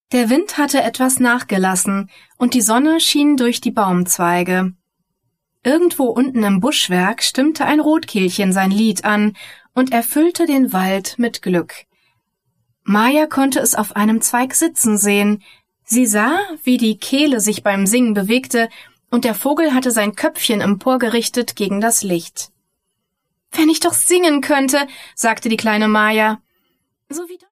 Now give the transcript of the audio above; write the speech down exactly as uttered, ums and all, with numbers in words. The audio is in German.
Der Wind hatte etwas nachgelassen und die Sonne schien durch die Baumzweige. Irgendwo unten im Buschwerk stimmte ein Rotkehlchen sein Lied an und erfüllte den Wald mit Glück. Maja konnte es auf einem Zweig sitzen sehen. Sie sah, wie die Kehle sich beim Singen bewegte, und der Vogel hatte sein Köpfchen emporgerichtet gegen das Licht. »Wenn ich doch singen könnte«, sagte die kleine Maja. »So wie